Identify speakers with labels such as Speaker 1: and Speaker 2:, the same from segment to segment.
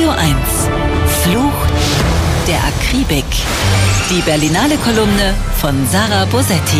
Speaker 1: Radio 1. Fluch der Akribik. Die Berlinale-Kolumne von Sarah Bosetti.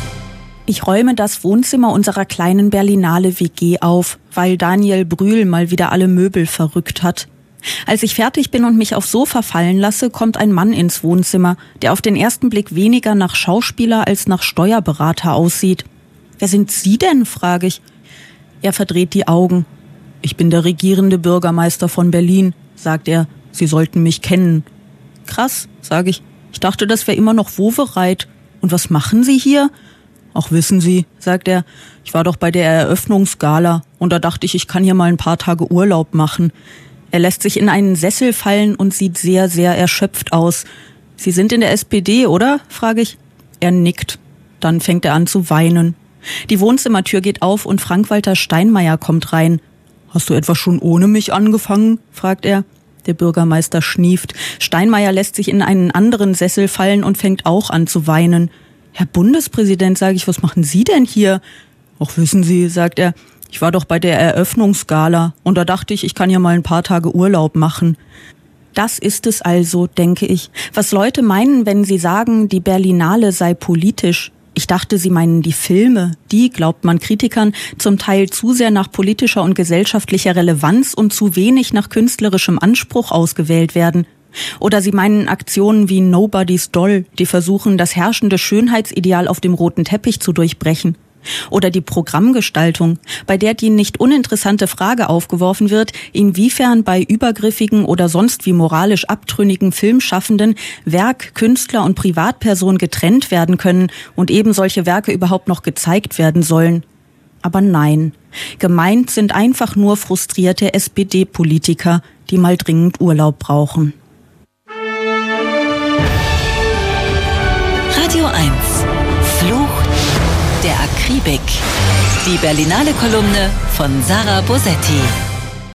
Speaker 2: Ich räume das Wohnzimmer unserer kleinen Berlinale-WG auf, weil Daniel Brühl mal wieder alle Möbel verrückt hat. Als ich fertig bin und mich aufs Sofa fallen lasse, kommt ein Mann ins Wohnzimmer, der auf den ersten Blick weniger nach Schauspieler als nach Steuerberater aussieht. »Wer sind Sie denn?« frage ich. Er verdreht die Augen. »Ich bin der regierende Bürgermeister von Berlin«, sagt er. »Sie sollten mich kennen.« »Krass«, sage ich. »Ich dachte, das wäre immer noch Wowereit. Und was machen Sie hier?« »Ach, wissen Sie«, sagt er, »ich war doch bei der Eröffnungsgala und da dachte ich kann hier mal ein paar Tage Urlaub machen.« Er lässt sich in einen Sessel fallen und sieht sehr, sehr erschöpft aus. »Sie sind in der SPD, oder?«, frage ich. Er nickt. Dann fängt er an zu weinen. Die Wohnzimmertür geht auf und Frank-Walter Steinmeier kommt rein. »Hast du etwa schon ohne mich angefangen?«, fragt er. Der Bürgermeister schnieft. Steinmeier lässt sich in einen anderen Sessel fallen und fängt auch an zu weinen. »Herr Bundespräsident«, sage ich, »was machen Sie denn hier?« »Ach, wissen Sie«, sagt er, »ich war doch bei der Eröffnungsgala und da dachte ich kann ja mal ein paar Tage Urlaub machen.« Das ist es also, denke ich. Was Leute meinen, wenn sie sagen, die Berlinale sei politisch. Ich dachte, sie meinen die Filme. Die, glaubt man Kritikern, zum Teil zu sehr nach politischer und gesellschaftlicher Relevanz und zu wenig nach künstlerischem Anspruch ausgewählt werden. Oder sie meinen Aktionen wie Nobody's Doll, die versuchen, das herrschende Schönheitsideal auf dem roten Teppich zu durchbrechen. Oder die Programmgestaltung, bei der die nicht uninteressante Frage aufgeworfen wird, inwiefern bei übergriffigen oder sonst wie moralisch abtrünnigen Filmschaffenden Werk, Künstler und Privatperson getrennt werden können und eben solche Werke überhaupt noch gezeigt werden sollen. Aber nein, gemeint sind einfach nur frustrierte SPD-Politiker, die mal dringend Urlaub brauchen.
Speaker 1: Radio 1. Fluch der Akribik. Die Berlinale-Kolumne von Sarah Bosetti.